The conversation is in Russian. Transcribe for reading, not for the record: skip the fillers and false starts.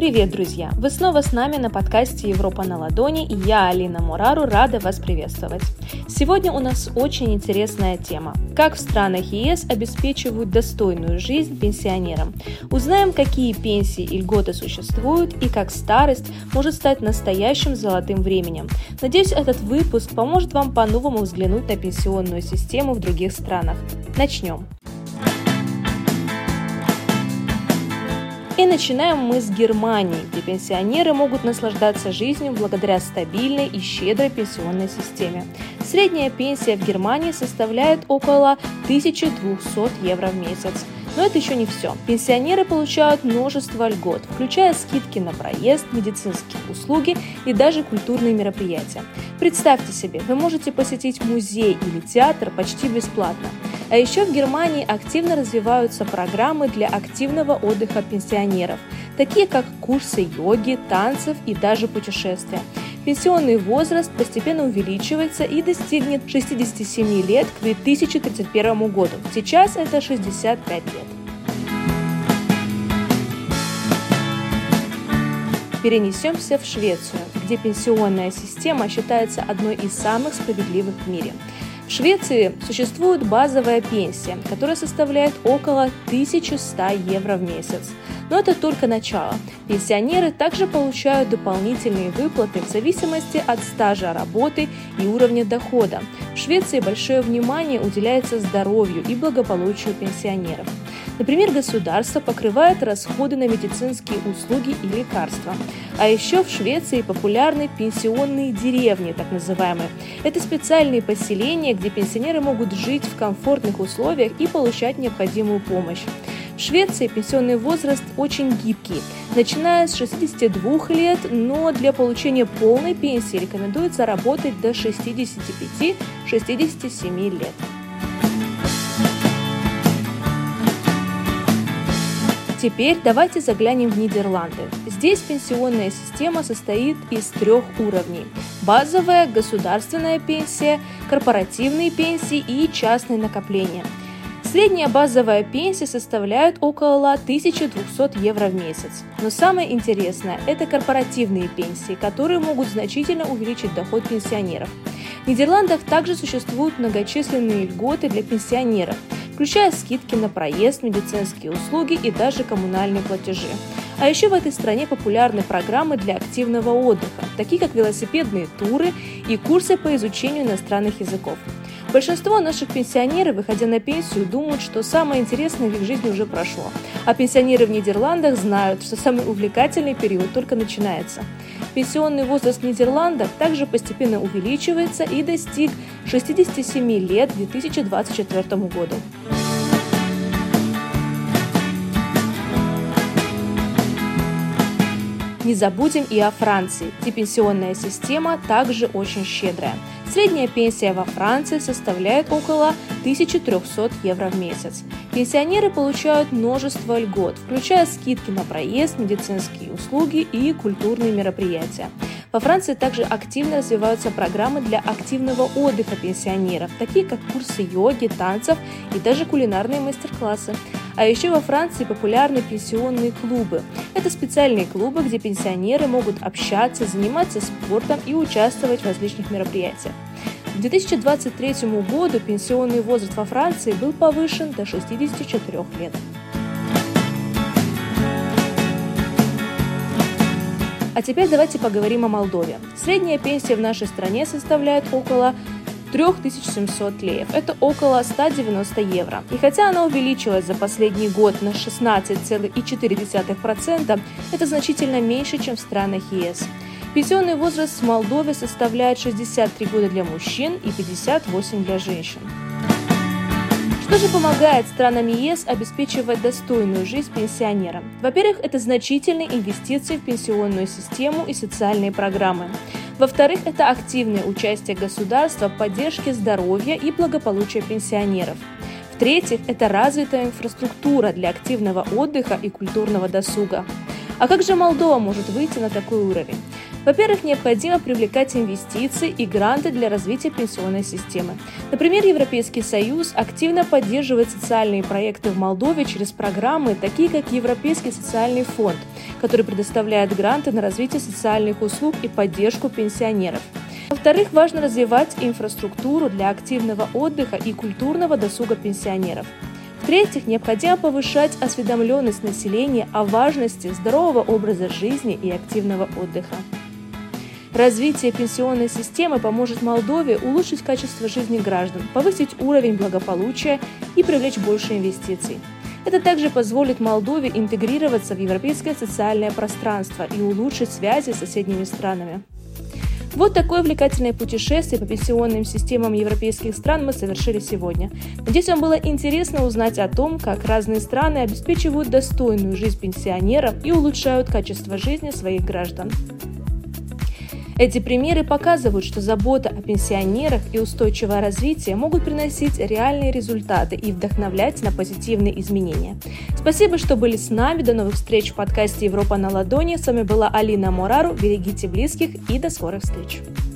Привет, друзья! Вы снова с нами на подкасте «Европа на ладони», и я, Алина Мурару, рада вас приветствовать. Сегодня у нас очень интересная тема. Как в странах ЕС обеспечивают достойную жизнь пенсионерам? Узнаем, какие пенсии и льготы существуют, и как старость может стать настоящим золотым временем. Надеюсь, этот выпуск поможет вам по-новому взглянуть на пенсионную систему в других странах. Начнем! И начинаем мы с Германии, где пенсионеры могут наслаждаться жизнью благодаря стабильной и щедрой пенсионной системе. Средняя пенсия в Германии составляет около 1200 евро в месяц. Но это еще не все. Пенсионеры получают множество льгот, включая скидки на проезд, медицинские услуги и даже культурные мероприятия. Представьте себе, вы можете посетить музей или театр почти бесплатно. А еще в Германии активно развиваются программы для активного отдыха пенсионеров, такие как курсы йоги, танцев и даже путешествия. Пенсионный возраст постепенно увеличивается и достигнет 67 лет к 2031 году. Сейчас это 65 лет. Перенесемся в Швецию, где пенсионная система считается одной из самых справедливых в мире. В Швеции существует базовая пенсия, которая составляет около 1100 евро в месяц. Но это только начало. Пенсионеры также получают дополнительные выплаты в зависимости от стажа работы и уровня дохода. В Швеции большое внимание уделяется здоровью и благополучию пенсионеров. Например, государство покрывает расходы на медицинские услуги и лекарства. А еще в Швеции популярны пенсионные деревни, так называемые. Это специальные поселения, где пенсионеры могут жить в комфортных условиях и получать необходимую помощь. В Швеции пенсионный возраст очень гибкий, начиная с 62 лет, но для получения полной пенсии рекомендуется работать до 65-67 лет. Теперь давайте заглянем в Нидерланды. Здесь пенсионная система состоит из 3 уровней: базовая, государственная пенсия, корпоративные пенсии и частные накопления. Средняя базовая пенсия составляет около 1200 евро в месяц. Но самое интересное – это корпоративные пенсии, которые могут значительно увеличить доход пенсионеров. В Нидерландах также существуют многочисленные льготы для пенсионеров, включая скидки на проезд, медицинские услуги и даже коммунальные платежи. А еще в этой стране популярны программы для активного отдыха, такие как велосипедные туры и курсы по изучению иностранных языков. Большинство наших пенсионеров, выходя на пенсию, думают, что самое интересное в их жизни уже прошло. А пенсионеры в Нидерландах знают, что самый увлекательный период только начинается. Пенсионный возраст в Нидерландах также постепенно увеличивается и достиг 67 лет к 2024 году. Не забудем и о Франции, где пенсионная система также очень щедрая. Средняя пенсия во Франции составляет около 1300 евро в месяц. Пенсионеры получают множество льгот, включая скидки на проезд, медицинские услуги и культурные мероприятия. Во Франции также активно развиваются программы для активного отдыха пенсионеров, такие как курсы йоги, танцев и даже кулинарные мастер-классы. А еще во Франции популярны пенсионные клубы. Это специальные клубы, где пенсионеры могут общаться, заниматься спортом и участвовать в различных мероприятиях. К 2023 году пенсионный возраст во Франции был повышен до 64 лет. А теперь давайте поговорим о Молдове. Средняя пенсия в нашей стране составляет около 3700 леев. Это около 190 евро. И хотя она увеличилась за последний год на 16,4%, это значительно меньше, чем в странах ЕС. Пенсионный возраст в Молдове составляет 63 года для мужчин и 58 для женщин. Что же помогает странам ЕС обеспечивать достойную жизнь пенсионерам? Во-первых, это значительные инвестиции в пенсионную систему и социальные программы. Во-вторых, это активное участие государства в поддержке здоровья и благополучия пенсионеров. В-третьих, это развитая инфраструктура для активного отдыха и культурного досуга. А как же Молдова может выйти на такой уровень? Во-первых, необходимо привлекать инвестиции и гранты для развития пенсионной системы. Например, Европейский Союз активно поддерживает социальные проекты в Молдове через программы, такие как Европейский социальный фонд, который предоставляет гранты на развитие социальных услуг и поддержку пенсионеров. Во-вторых, важно развивать инфраструктуру для активного отдыха и культурного досуга пенсионеров. В-третьих, необходимо повышать осведомленность населения о важности здорового образа жизни и активного отдыха. Развитие пенсионной системы поможет Молдове улучшить качество жизни граждан, повысить уровень благополучия и привлечь больше инвестиций. Это также позволит Молдове интегрироваться в европейское социальное пространство и улучшить связи с соседними странами. Вот такое увлекательное путешествие по пенсионным системам европейских стран мы совершили сегодня. Надеюсь, вам было интересно узнать о том, как разные страны обеспечивают достойную жизнь пенсионерам и улучшают качество жизни своих граждан. Эти примеры показывают, что забота о пенсионерах и устойчивое развитие могут приносить реальные результаты и вдохновлять на позитивные изменения. Спасибо, что были с нами. До новых встреч в подкасте «Европа на ладони». С вами была Алина Морару. Берегите близких и до скорых встреч.